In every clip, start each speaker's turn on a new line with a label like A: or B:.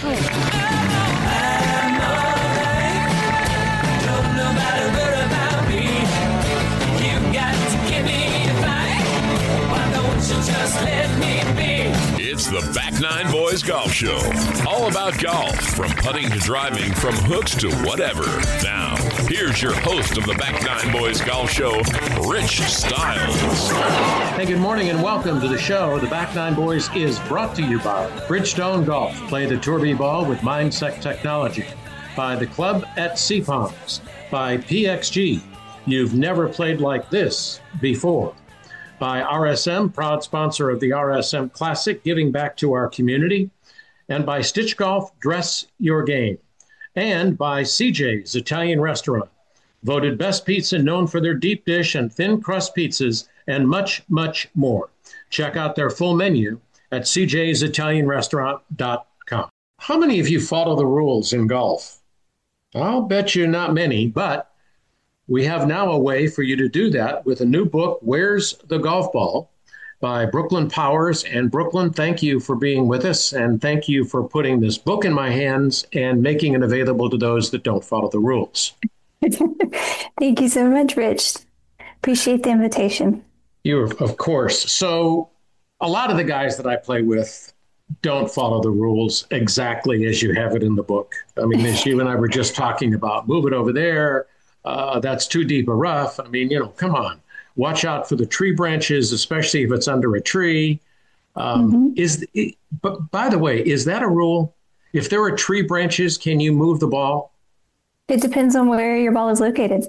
A: It's the Back Nine Boys Golf Show. All about golf, from putting to driving, from hooks to whatever. Now, here's your host of the Back Nine Boys Golf Show, Rich Stiles.
B: Hey, good morning and welcome to the show. The Back Nine Boys is brought to you by Bridgestone Golf. Play the Tour B ball with Mindset Technology. By the Club at Sea Palms. By PXG. You've never played like this before. By RSM, proud sponsor of the RSM Classic, giving back to our community. And by Stitch Golf, dress your game. And by CJ's Italian Restaurant, voted best pizza, known for their deep dish and thin crust pizzas, and much, much more. Check out their full menu at cjsitalianrestaurant.com. How many of you follow the rules in golf? I'll bet you not many, but we have now a way for you to do that with a new book, Where's the Golf Ball, by Brooklyn Powers. And Brooklyn, thank you for being with us, and thank you for putting this book in my hands and making it available to those that don't follow the rules.
C: Thank you so much, Rich. Appreciate the invitation.
B: Of course. So a lot of the guys that I play with don't follow the rules exactly as you have it in the book. I mean, as you and I were just talking about, move it over there. That's too deep a rough. I mean, come on. Watch out for the tree branches, especially if it's under a tree. But by the way, is that a rule? If there are tree branches, can you move the ball?
C: It depends on where your ball is located.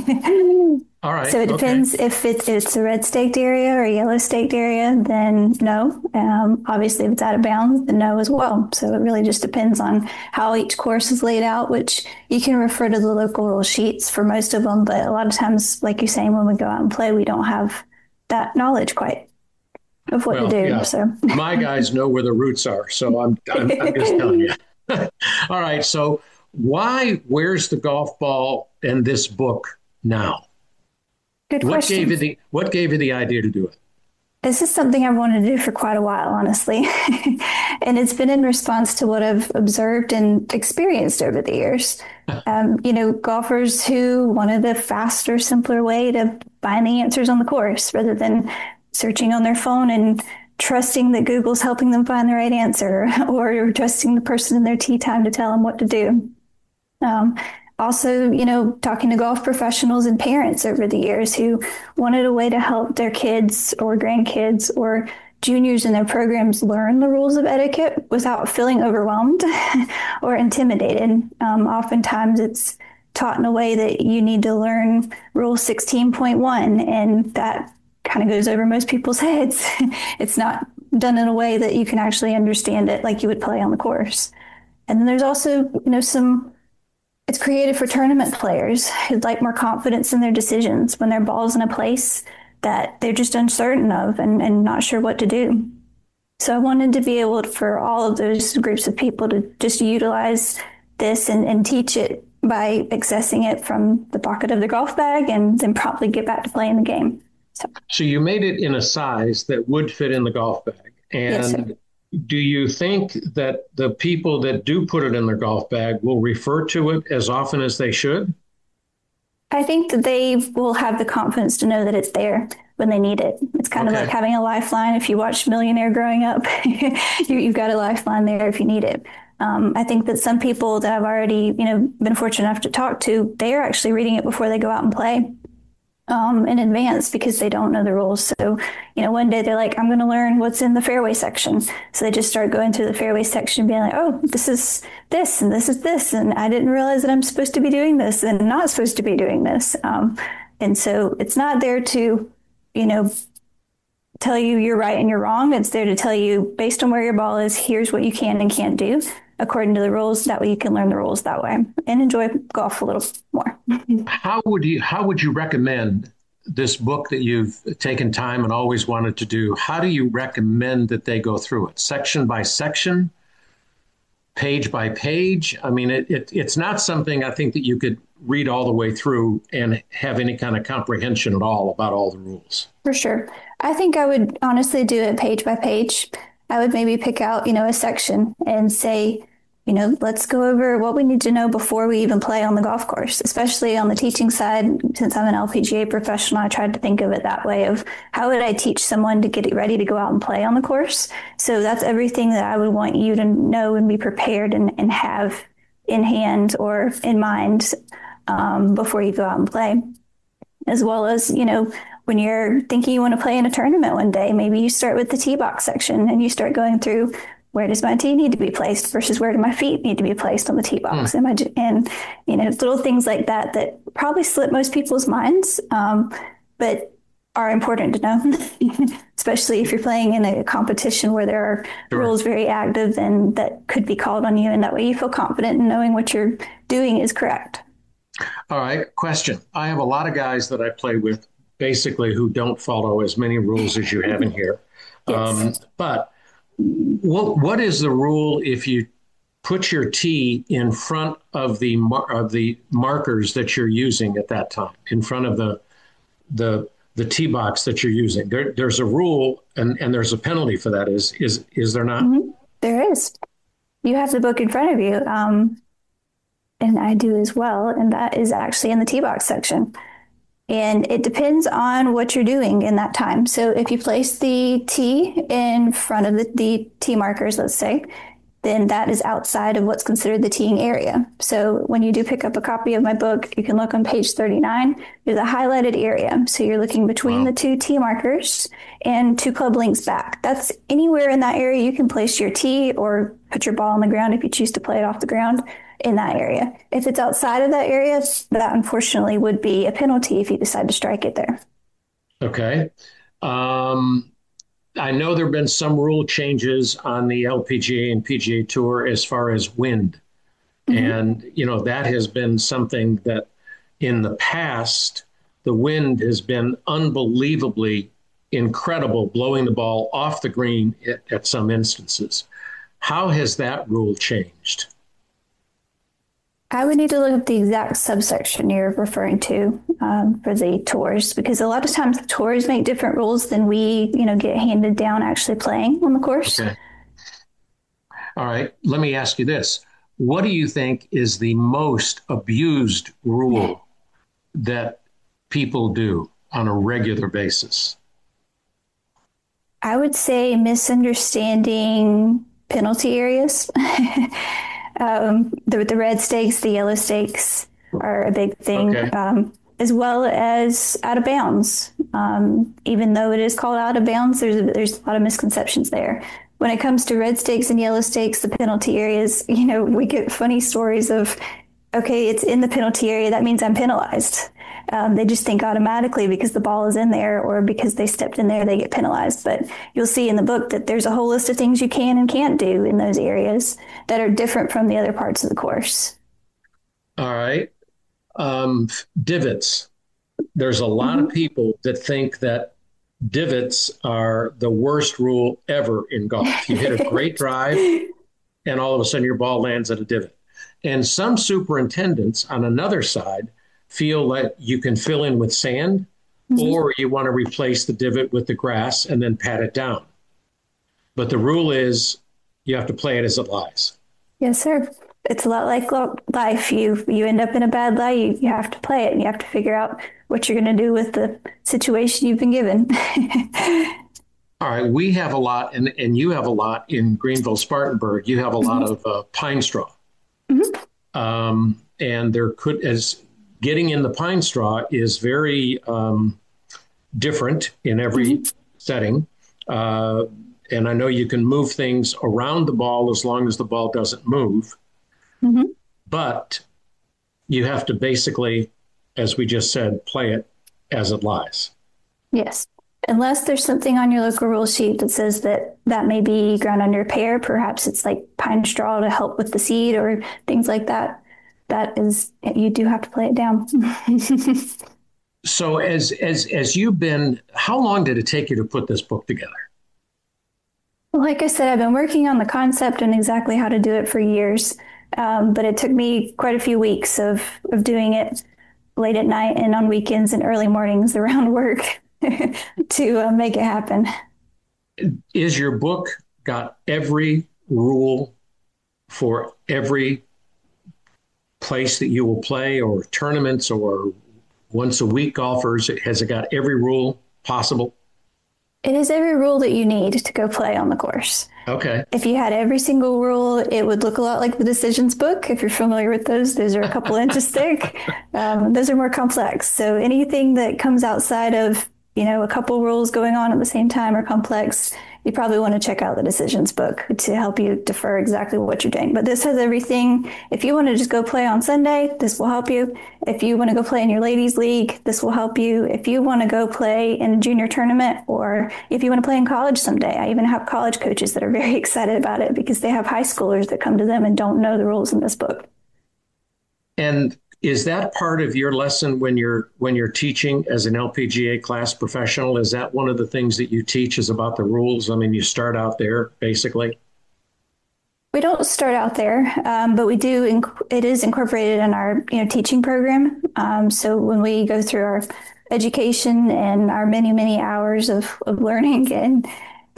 B: All right.
C: So it depends if it's a red staked area or a yellow staked area, then no. Obviously, if it's out of bounds, then no as well. So it really just depends on how each course is laid out, which you can refer to the local rule sheets for most of them. But a lot of times, like you're saying, when we go out and play, we don't have that knowledge quite of what to do.
B: Yeah.
C: So
B: my guys know where the roots are. So I'm just telling you. All right. So where's the golf ball in this book now?
C: Good question.
B: What gave you the idea to do it?
C: This is something I've wanted to do for quite a while, honestly. And it's been in response to what I've observed and experienced over the years. Golfers who wanted a faster, simpler way to find the answers on the course rather than searching on their phone and trusting that Google's helping them find the right answer, or trusting the person in their tee time to tell them what to do. Also, talking to golf professionals and parents over the years who wanted a way to help their kids or grandkids or juniors in their programs learn the rules of etiquette without feeling overwhelmed or intimidated. Oftentimes it's taught in a way that you need to learn Rule 16.1, and that kind of goes over most people's heads. It's not done in a way that you can actually understand it like you would play on the course. And then there's also, it's created for tournament players who'd like more confidence in their decisions when their ball's in a place that they're just uncertain of and not sure what to do. So I wanted to be able for all of those groups of people to just utilize this and teach it by accessing it from the pocket of the golf bag and then promptly get back to playing the game.
B: So you made it in a size that would fit in the golf bag. And
C: yes, sir.
B: Do you think that the people that do put it in their golf bag will refer to it as often as they should?
C: I think that they will have the confidence to know that it's there when they need it. It's kind of like having a lifeline. If you watched Millionaire growing up, you've got a lifeline there if you need it. I think that some people that I've already, been fortunate enough to talk to, they are actually reading it before they go out and play. In advance because they don't know the rules. So, one day they're like, I'm going to learn what's in the fairway section. So they just start going through the fairway section being like, oh, this is this and this is this. And I didn't realize that I'm supposed to be doing this and not supposed to be doing this. And so it's not there to, tell you you're right and you're wrong. It's there to tell you based on where your ball is, here's what you can and can't do according to the rules. That way you can learn the rules that way and enjoy golf a little more.
B: How would you recommend this book that you've taken time and always wanted to do? How do you recommend that they go through it? Section by section? Page by page? I mean, it's not something I think that you could read all the way through and have any kind of comprehension at all about all the rules.
C: For sure. I think I would honestly do it page by page. I would maybe pick out, a section and say, let's go over what we need to know before we even play on the golf course, especially on the teaching side. Since I'm an LPGA professional, I tried to think of it that way of how would I teach someone to get ready to go out and play on the course? So that's everything that I would want you to know and be prepared and have in hand or in mind before you go out and play. As well as, when you're thinking you want to play in a tournament one day, maybe you start with the tee box section and you start going through, where does my tee need to be placed versus where do my feet need to be placed on the tee box? And little things like that probably slip most people's minds, but are important to know, especially if you're playing in a competition where there are rules very active and that could be called on you. And that way you feel confident in knowing what you're doing is correct.
B: All right. Question. I have a lot of guys that I play with basically who don't follow as many rules as you have in here. Yes. But what is the rule if you put your tee in front of the markers that you're using at that time, in front of the tee box that you're using? There's a rule and there's a penalty for that. Is there not?
C: Mm-hmm. There is. You have the book in front of you. And I do as well. And that is actually in the tee box section. And it depends on what you're doing in that time. So if you place the tee in front of the tee markers, let's say, then that is outside of what's considered the teeing area. So when you do pick up a copy of my book, you can look on page 39. There's a highlighted area. So you're looking between the two tee markers and 2 club links back. That's anywhere in that area you can place your tee or put your ball on the ground if you choose to play it off the ground in that area. If it's outside of that area, that unfortunately would be a penalty if you decide to strike it there.
B: Okay. I know there have been some rule changes on the LPGA and PGA Tour as far as wind. Mm-hmm. And, that has been something that in the past, the wind has been unbelievably incredible, blowing the ball off the green at some instances. How has that rule changed?
C: I would need to look up the exact subsection you're referring to for the tours, because a lot of times the tours make different rules than we, get handed down actually playing on the course.
B: Okay. All right. Let me ask you this. What do you think is the most abused rule that people do on a regular basis?
C: I would say misunderstanding penalty areas. The red stakes, the yellow stakes are a big thing, as well as out of bounds. Even though it is called out of bounds, there's a lot of misconceptions there. When it comes to red stakes and yellow stakes, the penalty areas, we get funny stories of, okay, it's in the penalty area, that means I'm penalized. They just think automatically because the ball is in there or because they stepped in there, they get penalized. But you'll see in the book that there's a whole list of things you can and can't do in those areas that are different from the other parts of the course.
B: All right. Divots. There's a lot of people that think that divots are the worst rule ever in golf. You hit a great drive and all of a sudden your ball lands at a divot. And some superintendents on another side feel that you can fill in with sand, or you want to replace the divot with the grass and then pat it down. But the rule is you have to play it as it lies.
C: Yes, sir. It's a lot like life. You end up in a bad lie, you have to play it, and you have to figure out what you're going to do with the situation you've been given.
B: All right. We have a lot, and you have a lot in Greenville, Spartanburg. You have a lot of pine straw. Mm-hmm. And there getting in the pine straw is very different in every setting. And I know you can move things around the ball as long as the ball doesn't move. Mm-hmm. But you have to basically, as we just said, play it as it lies.
C: Yes. Unless there's something on your local rule sheet that says that may be ground under repair. Perhaps it's like pine straw to help with the seed or things like that. That is, you do have to play it down.
B: So as you've been, how long did it take you to put this book together?
C: Well, like I said, I've been working on the concept and exactly how to do it for years. But it took me quite a few weeks of doing it late at night and on weekends and early mornings around work to make it happen.
B: Is your book got every rule for every place that you will play, or tournaments, or once a week golfers? Has it got every rule possible?
C: It is every rule that you need to go play on the course.
B: Okay.
C: If you had every single rule, it would look a lot like the decisions book. If you're familiar with those are a couple inches thick. Those are more complex. So anything that comes outside of, a couple rules going on at the same time are complex. You probably want to check out the decisions book to help you defer exactly what you're doing. But this has everything. If you want to just go play on Sunday, this will help you. If you want to go play in your ladies league, this will help you. If you want to go play in a junior tournament, or if you want to play in college someday, I even have college coaches that are very excited about it because they have high schoolers that come to them and don't know the rules in this book.
B: And is that part of your lesson when you're teaching as an LPGA class professional? Is that one of the things that you teach, is about the rules? I mean, you start out there, basically.
C: We don't start out there, but we do. It is incorporated in our teaching program. So when we go through our education and our many hours of learning, and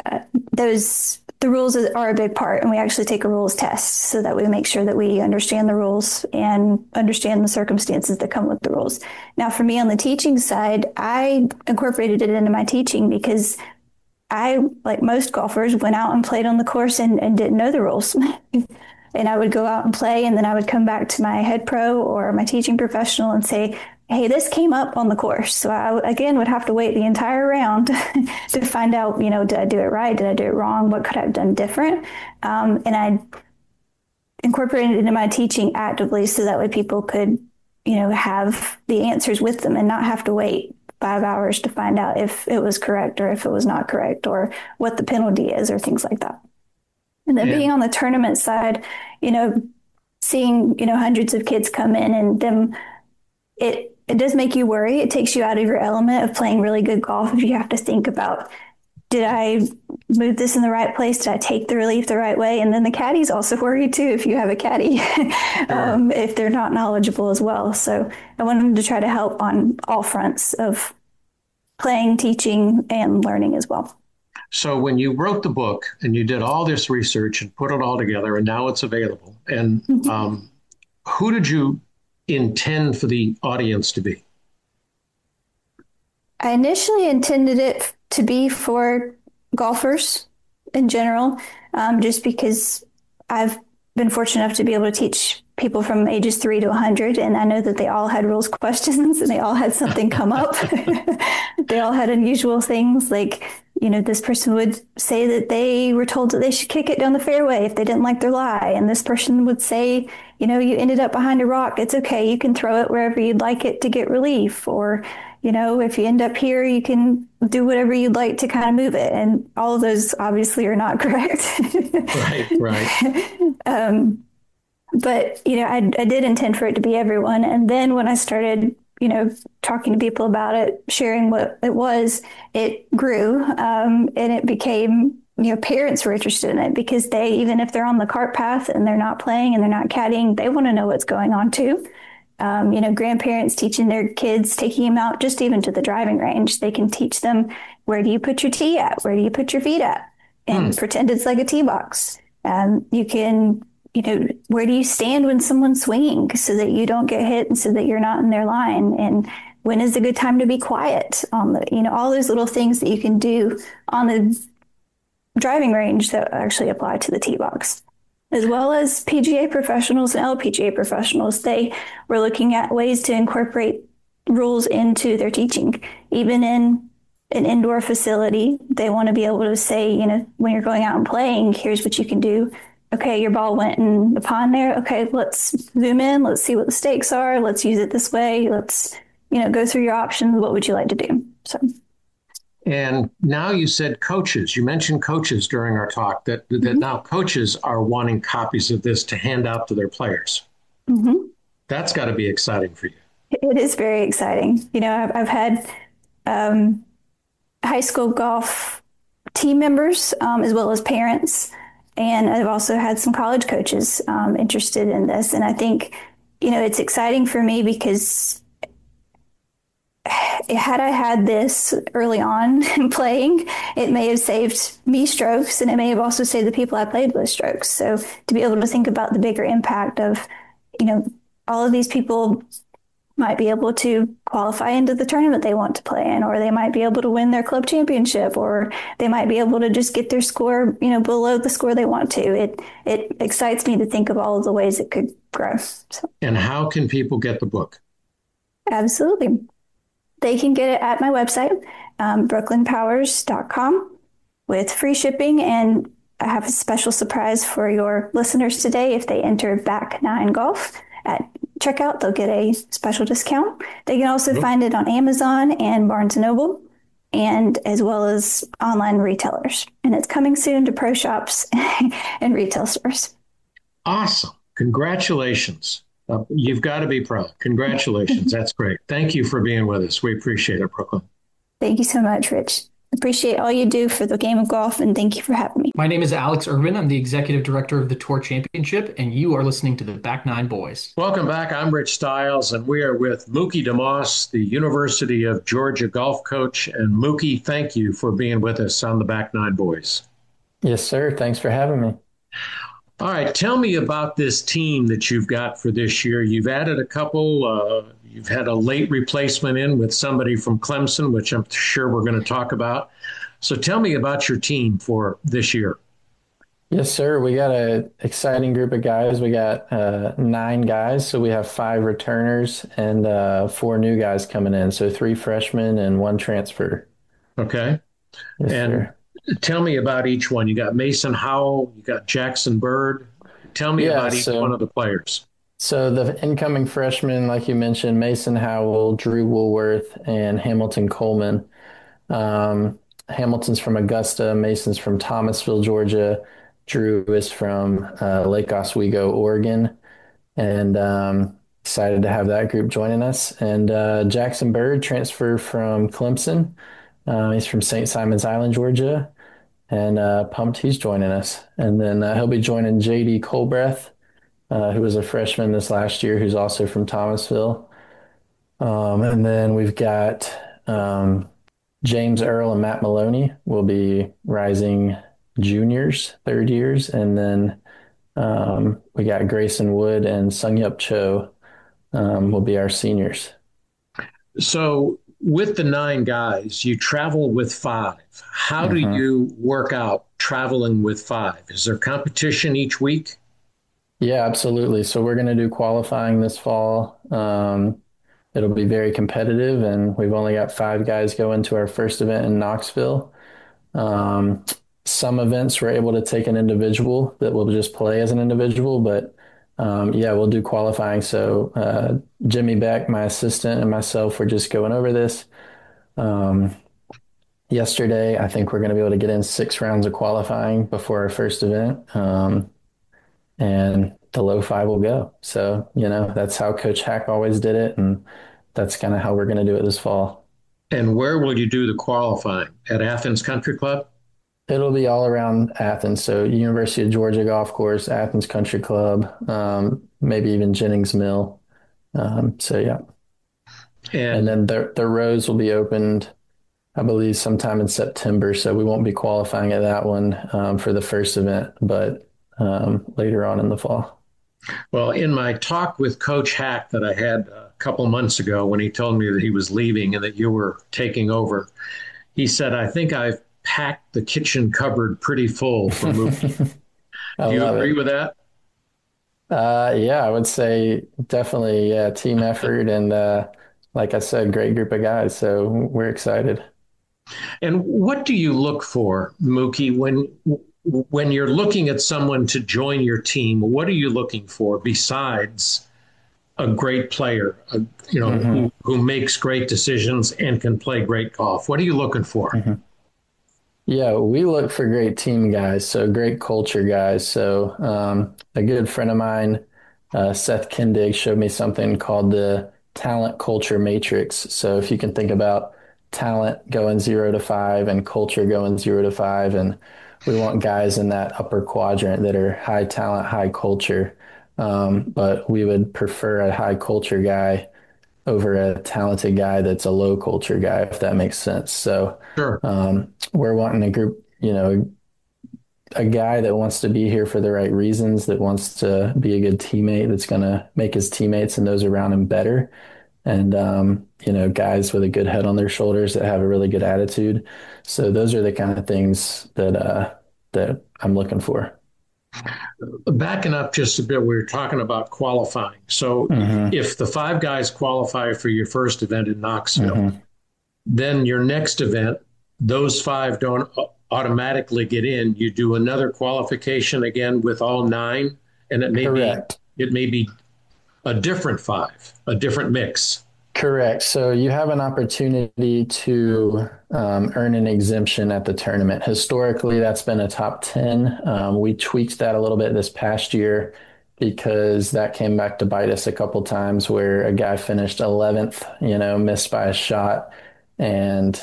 C: the rules are a big part, and we actually take a rules test so that we make sure that we understand the rules and understand the circumstances that come with the rules. Now, for me on the teaching side, I incorporated it into my teaching because I, like most golfers, went out and played on the course and didn't know the rules. And I would go out and play, and then I would come back to my head pro or my teaching professional and say, hey, this came up on the course. So I, again, would have to wait the entire round to find out, did I do it right? Did I do it wrong? What could I have done different? And I incorporated it into my teaching actively so that way people could, have the answers with them and not have to wait 5 hours to find out if it was correct or if it was not correct or what the penalty is or things like that. And then being on the tournament side, seeing, hundreds of kids come in and them, it does make you worry. It takes you out of your element of playing really good golf if you have to think about, did I move this in the right place? Did I take the relief the right way? And then the caddies also worry too if you have a caddy, if they're not knowledgeable as well. So I wanted to try to help on all fronts of playing, teaching, and learning as well.
B: So when you wrote the book and you did all this research and put it all together, and now it's available, and who did you intend for the audience to be?
C: I initially intended it to be for golfers in general, just because I've been fortunate enough to be able to teach people from ages 3 to 100, and I know that they all had rules questions and they all had something come up. They all had unusual things, like, this person would say that they were told that they should kick it down the fairway if they didn't like their lie. And this person would say, you ended up behind a rock. It's okay. You can throw it wherever you'd like it to get relief. Or, if you end up here, you can do whatever you'd like to kind of move it. And all of those obviously are not correct.
B: Right.
C: But, I did intend for it to be everyone. And then when I started talking to people about it, sharing what it was, it grew, and it became, parents were interested in it because they, even if they're on the cart path and they're not playing and they're not caddying, they want to know what's going on too. Grandparents teaching their kids, taking them out just even to the driving range, they can teach them, where do you put your tee at? Where do you put your feet at? And pretend it's like a tee box. You can, where do you stand when someone's swinging so that you don't get hit and so that you're not in their line? And when is a good time to be quiet on the, all those little things that you can do on the driving range that actually apply to the tee box, as well as PGA professionals and LPGA professionals. They were looking at ways to incorporate rules into their teaching, even in an indoor facility. They want to be able to say, when you're going out and playing, here's what you can do. Okay, your ball went in the pond there. Okay, let's zoom in. Let's see what the stakes are. Let's use it this way. Let's, go through your options. What would you like to do? So.
B: And now you said coaches. You mentioned coaches during our talk, that now coaches are wanting copies of this to hand out to their players. Mm-hmm. That's got to be exciting for you.
C: It is very exciting. I've had high school golf team members as well as parents. And I've also had some college coaches interested in this. And I think, it's exciting for me because had I had this early on in playing, it may have saved me strokes and it may have also saved the people I played with strokes. So to be able to think about the bigger impact of, you know, all of these people might be able to qualify into the tournament they want to play in, or they might be able to win their club championship, or they might be able to just get their score, below the score they want to. It excites me to think of all of the ways it could grow. So,
B: And how can people get the book?
C: absolutely. They can get it at my website, brooklynpowers.com, with free shipping. And I have a special surprise for your listeners today. If they enter Back Nine Golf at checkout, they'll get a special discount. They can also find it on Amazon and Barnes & Noble, and as well as online retailers. And it's coming soon to pro shops and retail stores.
B: Awesome. Congratulations. You've got to be proud. Congratulations. That's great. Thank you for being with us. We appreciate it, Brooklyn.
C: Thank you so much, Rich. Appreciate all you do for the game of golf, and thank you for having me.
D: My name is Alex Irvin. I'm the executive director of the Tour Championship, and you are listening to the Back Nine Boys.
B: Welcome back. I'm Rich Stiles, and we are with Mookie DeMoss, the University of Georgia golf coach. And Mookie, thank you for being with us on the Back Nine Boys.
E: Yes, sir. Thanks for having me.
B: All right, tell me about this team that you've got for this year. You've added a couple. You've had a late replacement in with somebody from Clemson, which I'm sure we're going to talk about. So tell me about your team for this year.
E: Yes, sir. We got an exciting group of guys. We got 9 guys. So we have 5 returners and 4 new guys coming in. So 3 freshmen and 1 transfer.
B: Okay.
E: Yes,
B: and
E: sir.
B: Tell me about each one. You got Mason Howell, you got Jackson Bird. Tell me about each one of the players.
E: So the incoming freshmen, like you mentioned, Mason Howell, Drew Woolworth, and Hamilton Coleman. Hamilton's from Augusta, Mason's from Thomasville, Georgia. Drew is from Lake Oswego, Oregon. And excited to have that group joining us. And Jackson Bird transferred from Clemson. He's from St. Simons Island, Georgia. And pumped he's joining us. And then he'll be joining J.D. Colbreth, who was a freshman this last year, who's also from Thomasville. And then we've got James Earl and Matt Maloney will be rising juniors, third years. And then we got Grayson Wood and Sungyup Cho will be our seniors.
B: So with the 9 guys, you travel with 5. How do you work out traveling with 5? Is there competition each week?
E: Yeah, absolutely. So we're going to do qualifying this fall. It'll be very competitive, and we've only got 5 guys going to our first event in Knoxville. Some events we're able to take an individual that will just play as an individual, but yeah, we'll do qualifying. So Jimmy Beck, my assistant, and myself were just going over this. Yesterday, I think we're going to be able to get in 6 rounds of qualifying before our first event. And the low 5 will go. So, that's how Coach Hack always did it. And that's kind of how we're going to do it this fall.
B: And where will you do the qualifying? At Athens Country Club?
E: It'll be all around Athens. So University of Georgia Golf Course, Athens Country Club, maybe even Jennings Mill. So, yeah. And then the rows will be opened, I believe, sometime in September. So we won't be qualifying at that one for the first event, but later on in the fall.
B: Well, in my talk with Coach Hack that I had a couple months ago when he told me that he was leaving and that you were taking over, he said, I think I've packed the kitchen cupboard pretty full for Mookie. Do you agree with that?
E: Yeah, I would say definitely team effort. And like I said, great group of guys. So we're excited.
B: And what do you look for, Mookie, when you're looking at someone to join your team? What are you looking for besides a great player, who makes great decisions and can play great golf? What are you looking for?
E: Yeah, we look for great team guys, so great culture guys. So a good friend of mine, Seth Kindig, showed me something called the talent culture matrix. So if you can think about talent going 0 to 5 and culture going 0 to 5, and we want guys in that upper quadrant that are high talent, high culture. But we would prefer a high culture guy over a talented guy that's a low culture guy, if that makes sense. So
B: Sure.
E: we're wanting a group, a guy that wants to be here for the right reasons, that wants to be a good teammate, that's going to make his teammates and those around him better. And, guys with a good head on their shoulders that have a really good attitude. So those are the kind of things that I'm looking for.
B: Backing up just a bit, we were talking about qualifying. So if the 5 guys qualify for your first event in Knoxville, then your next event, those 5 don't automatically get in. You do another qualification again with all 9, and it may be a different 5, a different mix.
E: Correct. So you have an opportunity to earn an exemption at the tournament. Historically, that's been a top 10. We tweaked that a little bit this past year because that came back to bite us a couple times where a guy finished 11th, missed by a shot, and,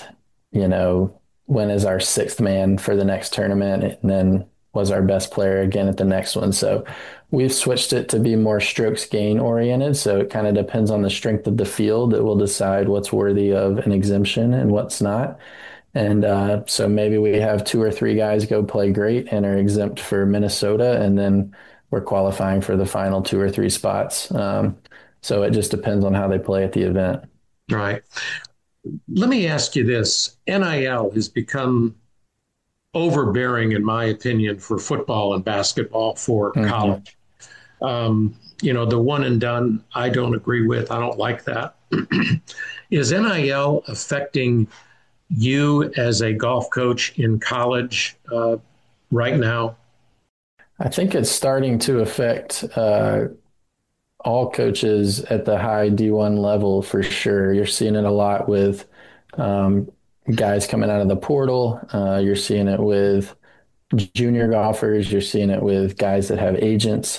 E: went as our 6th man for the next tournament, and then was our best player again at the next one. So we've switched it to be more strokes gain oriented. So it kind of depends on the strength of the field that will decide what's worthy of an exemption and what's not. And so maybe we have 2 or 3 guys go play great and are exempt for Minnesota, and then we're qualifying for the final 2 or 3 spots. So it just depends on how they play at the event.
B: Right. Let me ask you this. NIL has become overbearing, in my opinion, for football and basketball for college. The one and done, I don't agree with. I don't like that. Is NIL affecting you as a golf coach in college right now?
E: I think it's starting to affect all coaches at the high D1 level for sure. You're seeing it a lot with guys coming out of the portal. You're seeing it with junior golfers. You're seeing it with guys that have agents.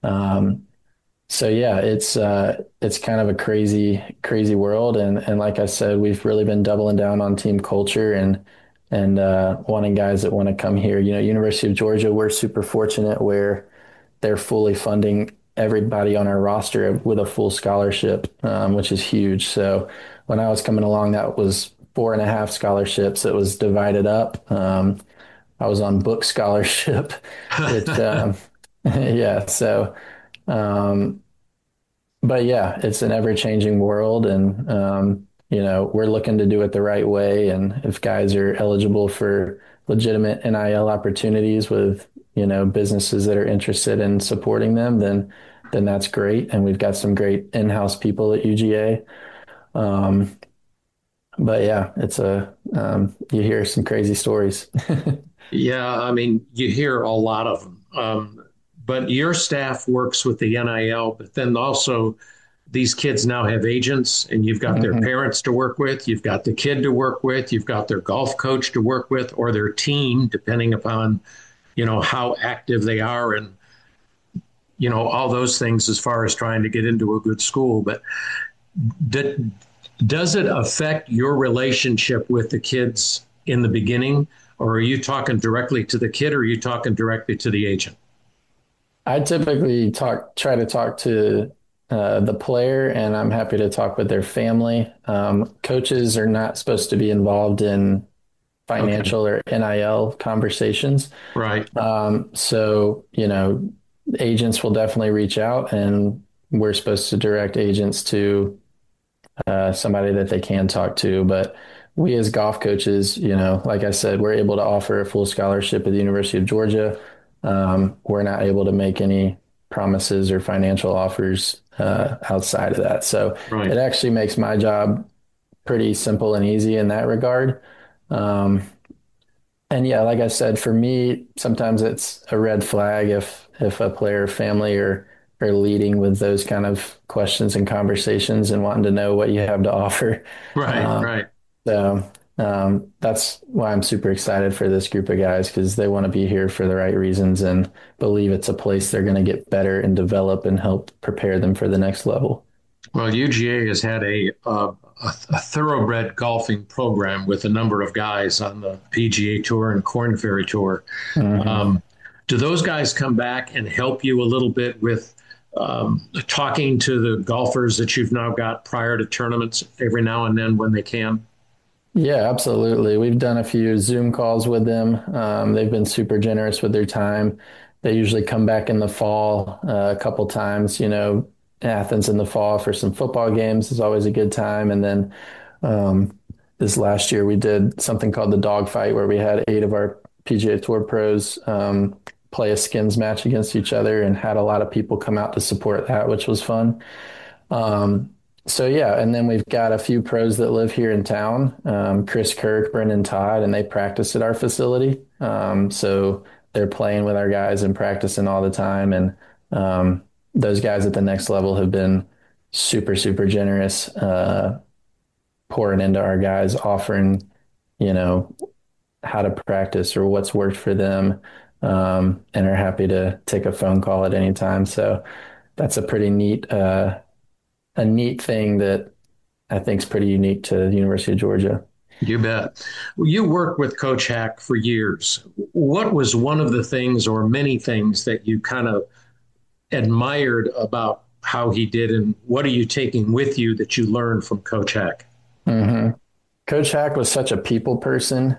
E: So yeah, it's kind of a crazy world. And like I said, we've really been doubling down on team culture and wanting guys that want to come here. University of Georgia, we're super fortunate where they're fully funding everybody on our roster with a full scholarship, which is huge. So when I was coming along, that was 4.5 scholarships. It was divided up. I was on book scholarship. Yeah. So, but yeah, it's an ever-changing world, and we're looking to do it the right way. And if guys are eligible for legitimate NIL opportunities with businesses that are interested in supporting them, then that's great. And we've got some great in-house people at UGA. But yeah, it's you hear some crazy stories.
B: Yeah, I mean, you hear a lot of them. But your staff works with the NIL, but then also these kids now have agents, and you've got their parents to work with, you've got the kid to work with, you've got their golf coach to work with, or their team, depending upon, how active they are and, all those things as far as trying to get into a good school. But does it affect your relationship with the kids in the beginning, or are you talking directly to the kid, or are you talking directly to the agent?
E: I typically try to talk to the player, and I'm happy to talk with their family. Coaches are not supposed to be involved in financial or NIL conversations.
B: Right.
E: So, agents will definitely reach out, and we're supposed to direct agents to somebody that they can talk to. But we as golf coaches, like I said, we're able to offer a full scholarship at the University of Georgia. We're not able to make any promises or financial offers outside of that. So It actually makes my job pretty simple and easy in that regard. And yeah, like I said, for me, sometimes it's a red flag if a player or family are leading with those kind of questions and conversations and wanting to know what you have to offer.
B: Right.
E: So that's why I'm super excited for this group of guys, because they want to be here for the right reasons and believe it's a place they're going to get better and develop and help prepare them for the next level.
B: Well, UGA has had a thoroughbred golfing program with a number of guys on the PGA Tour and Korn Ferry Tour. Do those guys come back and help you a little bit with talking to the golfers that you've now got prior to tournaments every now and then when they can?
E: Yeah, absolutely. We've done a few Zoom calls with them. They've been super generous with their time. They usually come back in the fall a couple times. Athens in the fall for some football games is always a good time. And then this last year we did something called the Dog Fight, where we had 8 of our PGA Tour pros play a skins match against each other, and had a lot of people come out to support that, which was fun. Um, so yeah, and then we've got a few pros that live here in town, Chris Kirk, Brendan Todd, and they practice at our facility. So they're playing with our guys and practicing all the time. And those guys at the next level have been super, super generous, pouring into our guys, offering, you know, how to practice or what's worked for them, and are happy to take a phone call at any time. So that's a neat thing that I think is pretty unique to the University of Georgia.
B: You bet. Well, you worked with Coach Hack for years. What was one of the things or many things that you kind of admired about how he did, and what are you taking with you that you learned from Coach Hack?
E: hmm Coach Hack was such a people person.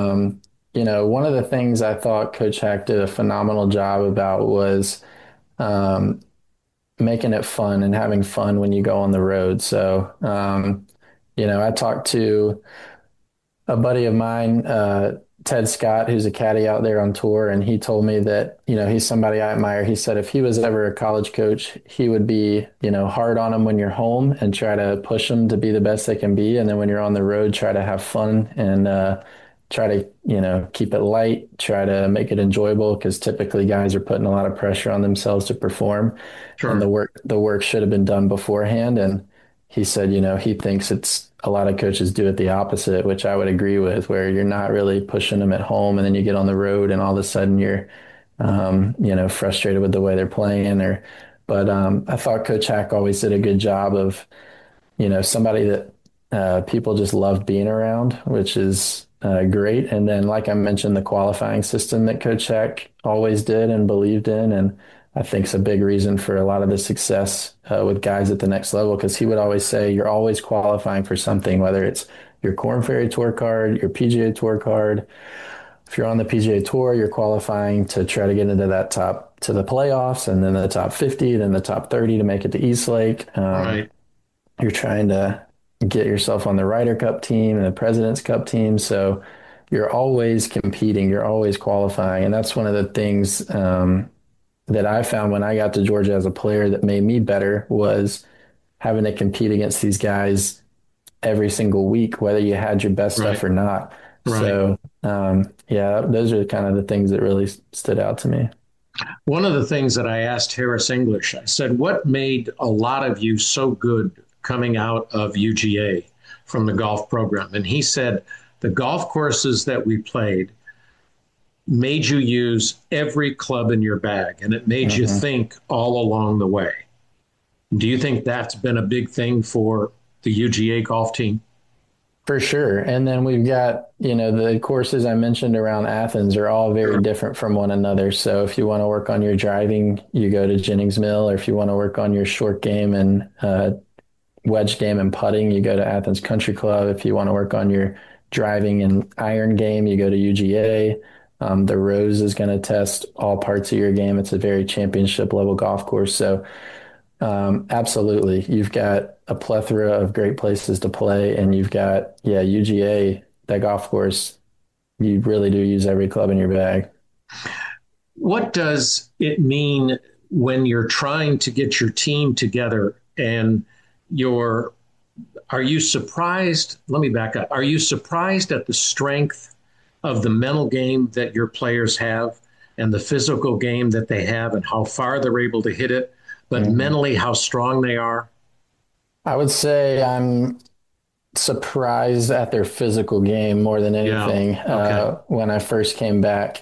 E: One of the things I thought Coach Hack did a phenomenal job about was um, making it fun and having fun when you go on the road. So, I talked to a buddy of mine, Ted Scott, who's a caddy out there on tour, and he told me that, he's somebody I admire. He said if he was ever a college coach, he would be, hard on them when you're home and try to push them to be the best they can be. And then when you're on the road, try to have fun and try to, keep it light, try to make it enjoyable, because typically guys are putting a lot of pressure on themselves to perform, and
B: Sure.
E: the work should have been done beforehand. And he said, he thinks it's a lot of coaches do it the opposite, which I would agree with, where you're not really pushing them at home, and then you get on the road and all of a sudden you're, frustrated with the way they're playing. But I thought Coach Hack always did a good job of, somebody that people just love being around, which is great. And then, like I mentioned, the qualifying system that Coach Hack always did and believed in, and I think it's a big reason for a lot of the success with guys at the next level, because he would always say you're always qualifying for something, whether it's your Corn Ferry Tour card, your PGA Tour card. If you're on the PGA Tour, you're qualifying to try to get into to the playoffs, and then the top 50, then the top 30 to make it to East Lake.
B: Right.
E: You're trying to get yourself on the Ryder Cup team and the President's Cup team. So you're always competing, you're always qualifying. And that's one of the things that I found when I got to Georgia as a player that made me better, was having to compete against these guys every single week, whether you had your best
B: Right.
E: stuff or not.
B: Right.
E: So, yeah, those are kind of the things that really stood out to me.
B: One of the things that I asked Harris English, I said, what made a lot of you so good coming out of UGA from the golf program? And he said, the golf courses that we played made you use every club in your bag, and it made you
E: Mhm.
B: think all along the way. Do you think that's been a big thing for the UGA golf team?
E: For sure. And then we've got, the courses I mentioned around Athens are all very different from one another. So if you want to work on your driving, you go to Jennings Mill, or if you want to work on your short game and wedge game and putting, you go to Athens Country Club. If you want to work on your driving and iron game, you go to UGA. The Rose is going to test all parts of your game. It's a very championship level golf course. So absolutely. You've got a plethora of great places to play, and you've got, yeah, UGA, that golf course, you really do use every club in your bag.
B: What does it mean when you're trying to get your team together and you're, are you surprised? Let me back up. Are you surprised at the strength of the mental game that your players have and the physical game that they have and how far they're able to hit it, but
E: Mhm.
B: mentally how strong they are?
E: I would say I'm surprised at their physical game more than
B: Yeah.
E: anything
B: Okay.
E: when I first came back.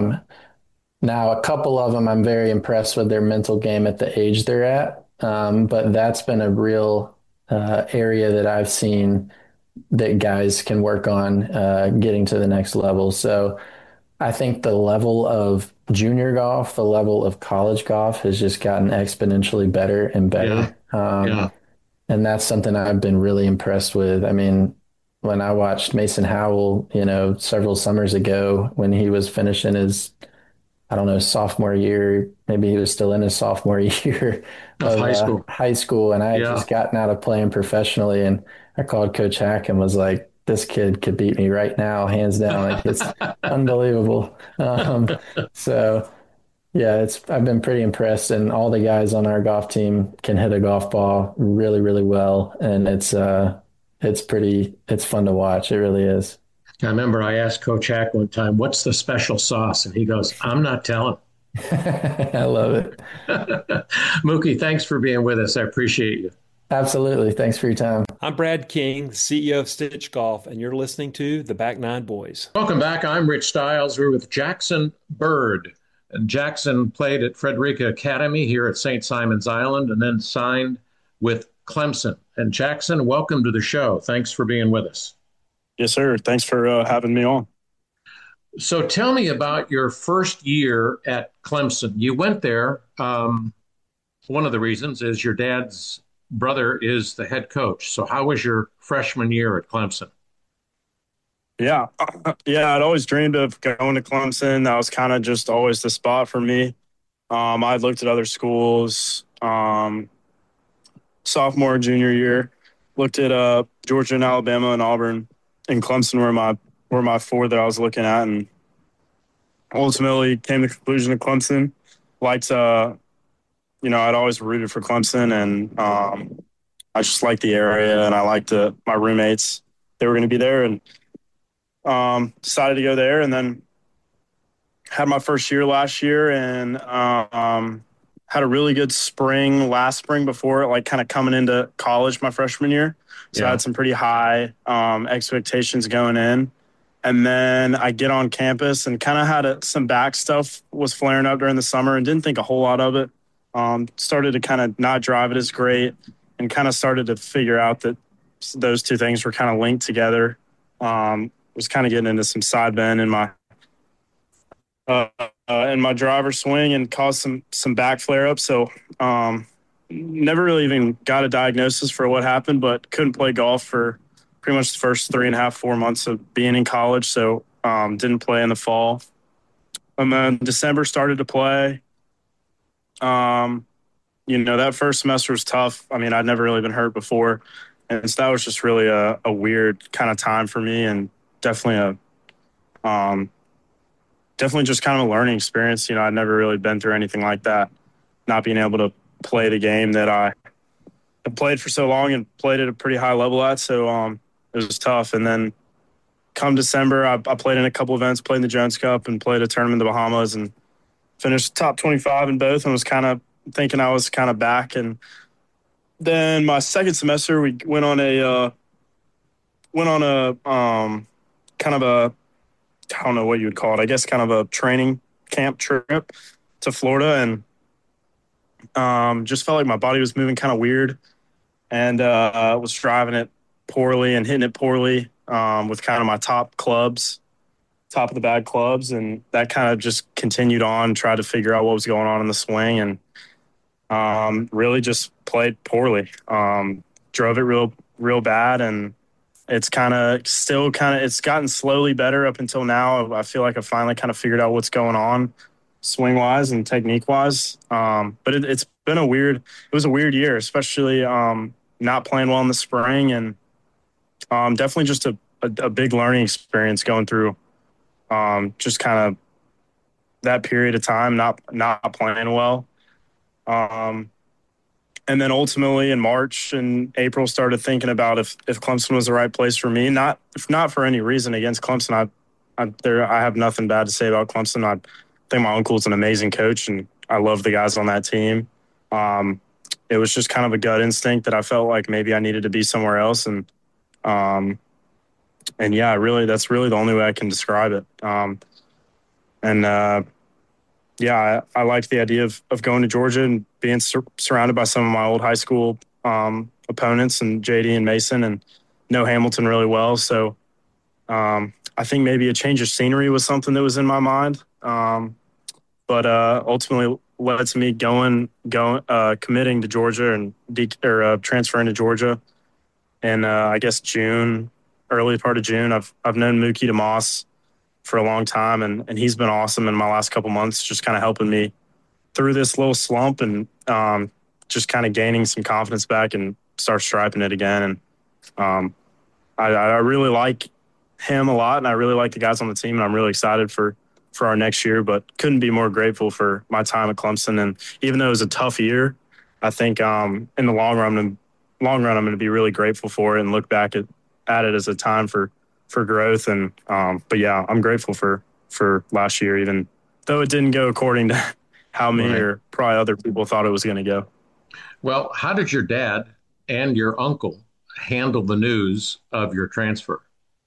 E: Now, a couple of them, I'm very impressed with their mental game at the age they're at. But that's been a real area that I've seen that guys can work on getting to the next level. So, I think the level of junior golf, the level of college golf has just gotten exponentially better and
B: Yeah.
E: better.
B: Yeah.
E: And that's something I've been really impressed with. I mean, when I watched Mason Howell, several summers ago when he was finishing his, I don't know, sophomore year, maybe he was still in his sophomore year
B: Of
E: of
B: high school.
E: high school. And I had
B: Yeah.
E: just gotten out of playing professionally. And I called Coach Hack and was like, this kid could beat me right now, hands down. Like, it's unbelievable. So yeah, I've been pretty impressed, and all the guys on our golf team can hit a golf ball really, really well, and it's fun to watch. It really is.
B: I remember I asked Coach Hack one time, "What's the special sauce?" And he goes, "I'm not telling."
E: I love it.
B: Mookie, thanks for being with us. I appreciate you.
E: Absolutely. Thanks for your time.
F: I'm Brad King, CEO of Stitch Golf, and you're listening to the Back Nine Boys.
B: Welcome back. I'm Rich Stiles. We're with Jackson Bird. And Jackson played at Frederica Academy here at St. Simon's Island and then signed with Clemson. And Jackson, welcome to the show. Thanks for being with us.
G: Yes, sir. Thanks for having me on.
B: So tell me about your first year at Clemson. You went there. One of the reasons is your dad's brother is the head coach. So how was your freshman year at Clemson?
G: Yeah. Yeah, I'd always dreamed of going to Clemson. That was kind of just always the spot for me. I'd looked at other schools, sophomore, junior year, looked at Georgia and Alabama and Auburn, and Clemson were my four that I was looking at, and ultimately came to the conclusion of Clemson. Liked, I'd always rooted for Clemson, and I just liked the area, and I liked my roommates. They were going to be there, and decided to go there, and then had my first year last year, and had a really good spring last spring before it, like kind of coming into college my freshman year. So I had some pretty high expectations going in. And then I get on campus and kind of had some back stuff was flaring up during the summer and didn't think a whole lot of it. Started to kind of not drive it as great and kind of started to figure out that those two things were kind of linked together. Was kind of getting into some side bend in my driver swing and caused some back flare ups. So never really even got a diagnosis for what happened, but couldn't play golf for pretty much the first 3.5, 4 months of being in college. So didn't play in the fall. And then December started to play. That first semester was tough. I mean, I'd never really been hurt before. And so that was just really a weird kind of time for me, and definitely just kind of a learning experience. I'd never really been through anything like that, not being able to play the game that I have played for so long and played at a pretty high level at. So it was tough. And then come December, I played in a couple events, played in the Jones Cup and played a tournament in the Bahamas and finished top 25 in both, and was kind of thinking I was kind of back. And then my second semester, we went on a kind of a, I don't know what you would call it, I guess kind of a training camp trip to Florida, and just felt like my body was moving kind of weird, and was driving it poorly and hitting it poorly with kind of my top of the bag clubs, and that kind of just continued on, tried to figure out what was going on in the swing, and really just played poorly. Drove it real bad, and it's it's gotten slowly better up until now. I feel like I finally kind of figured out what's going on swing wise and technique wise. But it was a weird year, especially not playing well in the spring, and definitely just a big learning experience going through just kind of that period of time, not playing well. And then ultimately in March and April started thinking about if Clemson was the right place for me, if not for any reason against Clemson. I have nothing bad to say about Clemson. I think my uncle's an amazing coach, and I love the guys on that team. It was just kind of a gut instinct that I felt like maybe I needed to be somewhere else. And yeah, that's really the only way I can describe it. Yeah, I liked the idea of going to Georgia and being surrounded by some of my old high school opponents and JD and Mason, and know Hamilton really well. So I think maybe a change of scenery was something that was in my mind. But ultimately led to me committing to Georgia and transferring to Georgia. And I guess early part of June, I've known Mookie DeMoss for a long time, and he's been awesome in my last couple months, just kind of helping me through this little slump and just kind of gaining some confidence back and start striping it again. And I really like him a lot, and I really like the guys on the team, and I'm really excited for our next year, but couldn't be more grateful for my time at Clemson. And even though it was a tough year, I think in the long run, I'm going to be really grateful for it and look back at it as a time for growth. And but yeah, I'm grateful for last year, even though it didn't go according to how me or probably other people thought it was going to go.
B: Well, how did your dad and your uncle handle the news of your transfer?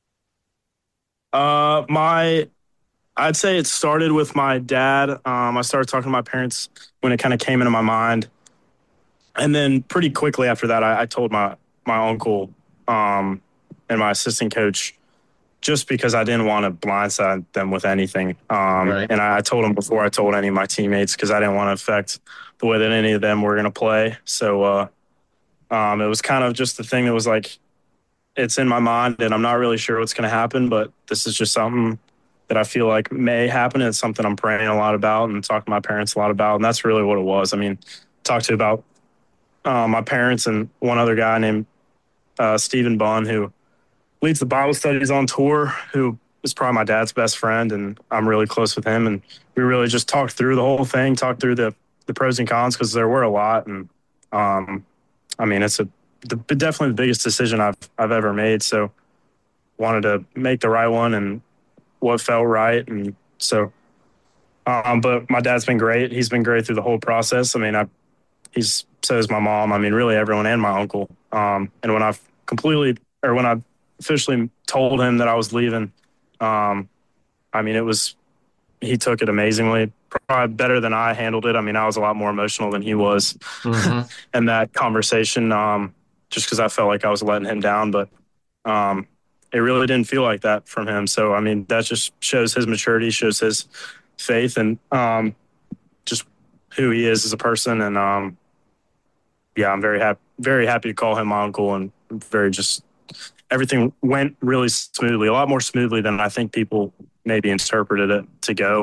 G: I'd say it started with my dad. I started talking to my parents when it kind of came into my mind. And then pretty quickly after that, I told my uncle and my assistant coach, just because I didn't want to blindside them with anything. And I told them before I told any of my teammates, because I didn't want to affect the way that any of them were going to play. So it was kind of just the thing that was like, it's in my mind and I'm not really sure what's going to happen, but this is just something that I feel like may happen. It's something I'm praying a lot about and talking to my parents a lot about. And that's really what it was. I mean, talked to about my parents and one other guy named Stephen Bunn, who leads the Bible studies on tour, who is probably my dad's best friend. And I'm really close with him. And we really just talked through the whole thing, talked through the pros and cons, because there were a lot. And I mean, it's definitely the biggest decision I've ever made. So wanted to make the right one and what felt right. And so, but my dad's been great. He's been great through the whole process. I mean, so is my mom. I mean, really everyone and my uncle. And when I officially told him that I was leaving, I mean, he took it amazingly, probably better than I handled it. I mean, I was a lot more emotional than he was in that conversation, just because I felt like I was letting him down. But it really didn't feel like that from him. So, I mean, that just shows his maturity, shows his faith, and just who he is as a person. And yeah, I'm very happy to call him my uncle, and everything went really smoothly, a lot more smoothly than I think people maybe interpreted it to go.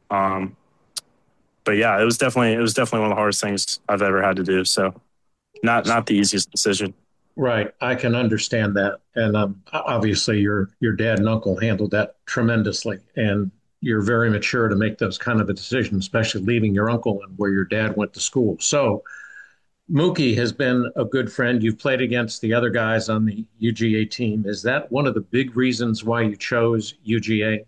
G: But yeah, it was definitely one of the hardest things I've ever had to do. So not the easiest decision.
B: Right. I can understand that. And obviously your dad and uncle handled that tremendously. And you're very mature to make those kind of a decision, especially leaving your uncle and where your dad went to school. So Mookie has been a good friend. You've played against the other guys on the UGA team. Is that one of the big reasons why you chose UGA?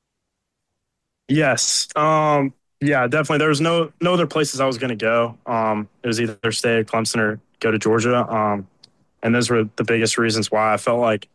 G: Yes. Yeah, definitely. There was no other places I was going to go. It was either stay at Clemson or go to Georgia. And those were the biggest reasons why I felt like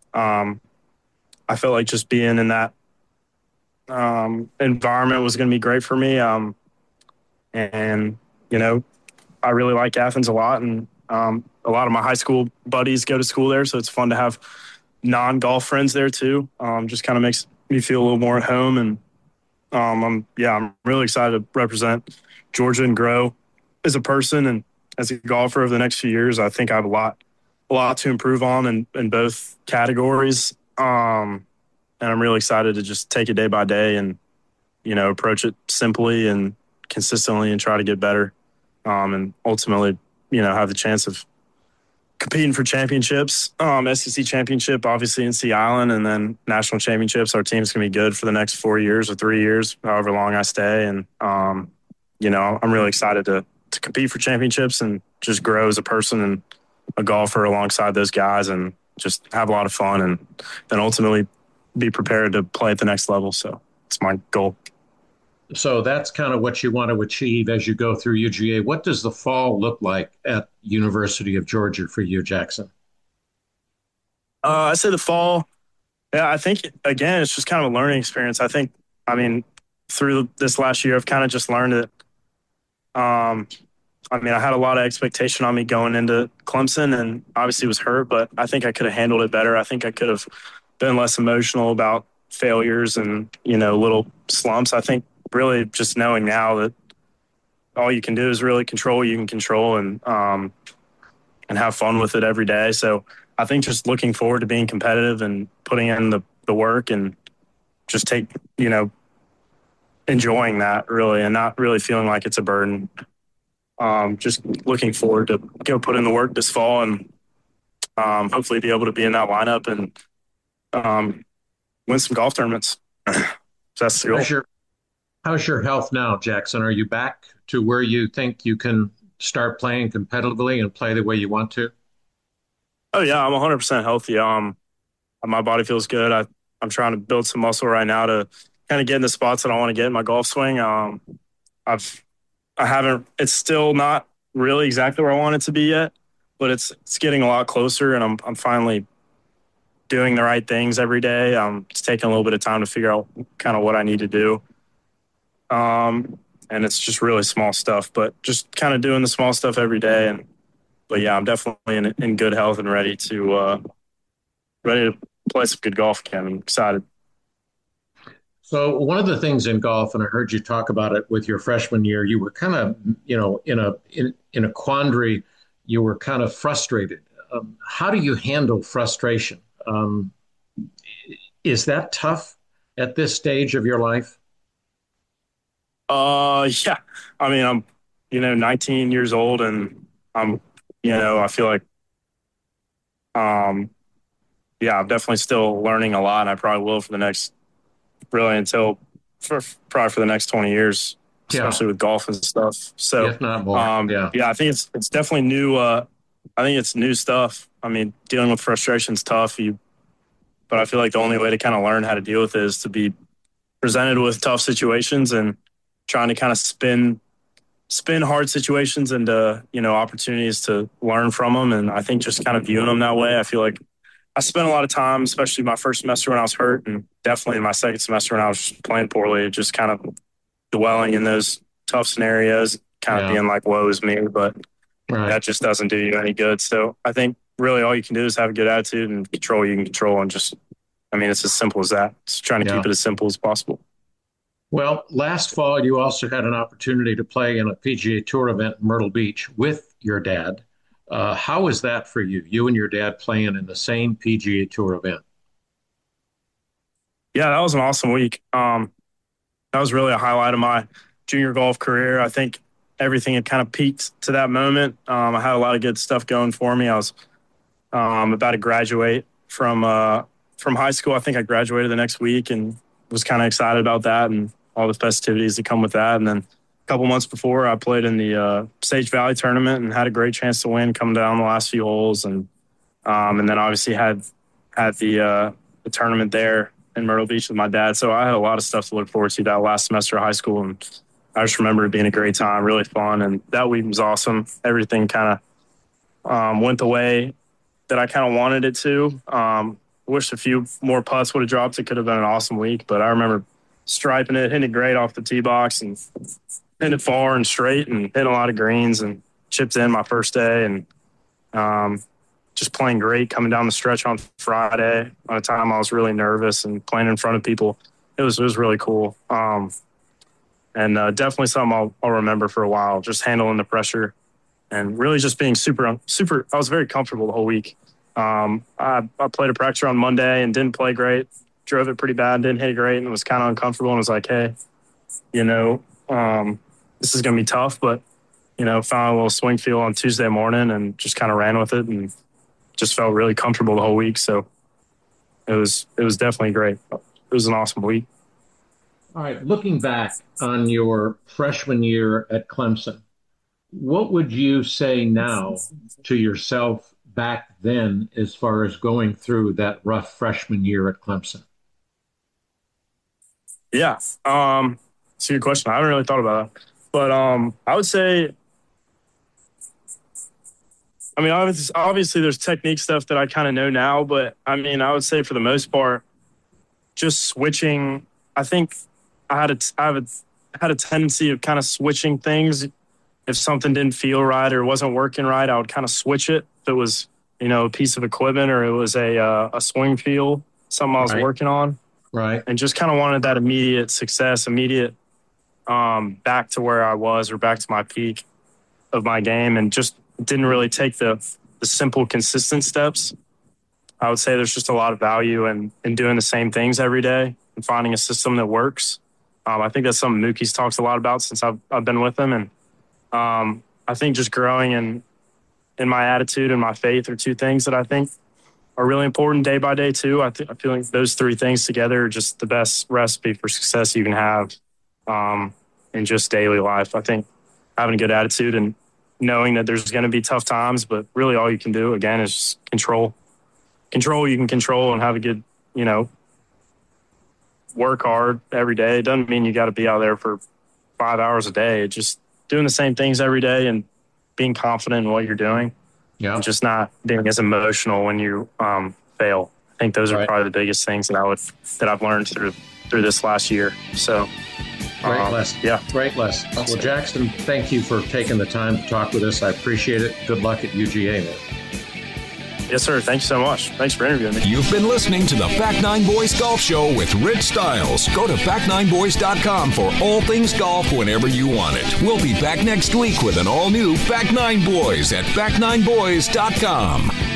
G: just being in that environment was going to be great for me. And, you know, I really like Athens a lot, and a lot of my high school buddies go to school there. So it's fun to have non-golf friends there too. Just kind of makes me feel a little more at home. And I'm really excited to represent Georgia and grow as a person and as a golfer over the next few years. I think I have a lot to improve on in both categories. And I'm really excited to just take it day by day and, you know, approach it simply and consistently and try to get better. And ultimately, you know, have the chance of competing for championships, SEC championship, obviously in Sea Island, and then national championships. Our team's going to be good for the next 4 years or 3 years, however long I stay. And, you know, I'm really excited to compete for championships and just grow as a person and a golfer alongside those guys and just have a lot of fun and then ultimately be prepared to play at the next level. So it's my goal.
B: So that's kind of what you want to achieve as you go through UGA. What does the fall look like at University of Georgia for you, Jackson?
G: I say the fall. Yeah, I think, again, it's just kind of a learning experience. I mean, through this last year, I've kind of just learned that, I had a lot of expectation on me going into Clemson and obviously was hurt, but I think I could have handled it better. I think I could have been less emotional about failures and, little slumps. I think really just knowing now that all you can do is really control what you can control and have fun with it every day. So I think just looking forward to being competitive and putting in the work and just enjoying that really and not really feeling like it's a burden. Just looking forward to go put in the work this fall and hopefully be able to be in that lineup and win some golf tournaments. So that's the goal.
B: How's your health now, Jackson? Are you back to where you think you can start playing competitively and play the way you want to?
G: Oh yeah, I'm 100% healthy. My body feels good. I'm trying to build some muscle right now to kind of get in the spots that I want to get in my golf swing. It's still not really exactly where I want it to be yet, but it's getting a lot closer, and I'm finally doing the right things every day. It's taking a little bit of time to figure out kind of what I need to do. And it's just really small stuff, but just kind of doing the small stuff every day. But yeah, I'm definitely in good health and ready to play some good golf again. I'm excited.
B: So one of the things in golf, and I heard you talk about it with your freshman year, you were kind of, in a quandary. You were kind of frustrated. How do you handle frustration? Is that tough at this stage of your life?
G: Yeah. I mean, I'm, 19 years old, and I'm, I feel like, yeah, I'm definitely still learning a lot, and I probably will for the next, probably for the next 20 years, especially with golf and stuff. So,
B: if not more.
G: Yeah, I think it's definitely new. I think it's new stuff. I mean, dealing with frustration is tough. But I feel like the only way to kind of learn how to deal with it is to be presented with tough situations and trying to kind of spin hard situations into, opportunities to learn from them. And I think just kind of viewing them that way, I feel like I spent a lot of time, especially my first semester when I was hurt, and definitely in my second semester when I was playing poorly, just kind of dwelling in those tough scenarios, kind of being like, woe is me. But that just doesn't do you any good. So I think really all you can do is have a good attitude and control what you can control. And just, it's as simple as that. Just trying to keep it as simple as possible.
B: Well, last fall, you also had an opportunity to play in a PGA Tour event in Myrtle Beach with your dad. How was that for you? You and your dad playing in the same PGA Tour event?
G: Yeah, that was an awesome week. That was really a highlight of my junior golf career. I think everything had kind of peaked to that moment. I had a lot of good stuff going for me. I was about to graduate from high school. I think I graduated the next week and was kind of excited about that and all the festivities that come with that. And then a couple months before, I played in the Sage Valley tournament and had a great chance to win coming down the last few holes. And then obviously had the tournament there in Myrtle Beach with my dad. So I had a lot of stuff to look forward to that last semester of high school. And I just remember it being a great time, really fun. And that week was awesome. Everything kind of went the way that I kind of wanted it to. Wish a few more putts would have dropped. It could have been an awesome week, but I remember striping it, hitting it great off the tee box and hitting it far and straight and hitting a lot of greens and chipped in my first day and just playing great coming down the stretch on Friday on a time I was really nervous and playing in front of people. It was really cool. And definitely something I'll remember for a while, just handling the pressure and really just being super, I was very comfortable the whole week. I played a practice on Monday and didn't play great. Drove it pretty bad, didn't hit it great, and was kind of uncomfortable and was like, hey, this is going to be tough, but, found a little swing feel on Tuesday morning and just kind of ran with it and just felt really comfortable the whole week. So it was definitely great. It was an awesome week.
B: All right. Looking back on your freshman year at Clemson, what would you say now to yourself back then as far as going through that rough freshman year at Clemson?
G: Yeah. It's a good question. I haven't really thought about that. But I would say, obviously there's technique stuff that I kind of know now, but I would say for the most part, just switching. I think I had a tendency of kind of switching things. If something didn't feel right or wasn't working right, I would kind of switch it. If it was, a piece of equipment or it was a swing feel, something I was working on.
B: Right.
G: And just kind of wanted that immediate success, back to where I was or back to my peak of my game, and just didn't really take the simple, consistent steps. I would say there's just a lot of value in doing the same things every day and finding a system that works. I think that's something Mookie's talks a lot about since I've been with him. And I think just growing in my attitude and my faith are two things that I think are really important day by day too. I feel like those three things together are just the best recipe for success you can have in just daily life. I think having a good attitude and knowing that there's going to be tough times, but really all you can do, again, is just control you can control and have a good, work hard every day. It doesn't mean you got to be out there for 5 hours a day. It's just doing the same things every day and being confident in what you're doing. Yeah. And just not being as emotional when you fail. I think those are probably the biggest things that I've learned through this last year. So
B: great lesson. Yeah. Great lesson. Awesome. Well, Jackson, thank you for taking the time to talk with us. I appreciate it. Good luck at UGA, man.
G: Yes, sir. Thanks so much. Thanks for interviewing me.
A: You've been listening to the Back Nine Boys Golf Show with Rich Stiles. Go to back9boys.com for all things golf whenever you want it. We'll be back next week with an all-new Back Nine Boys at back9boys.com.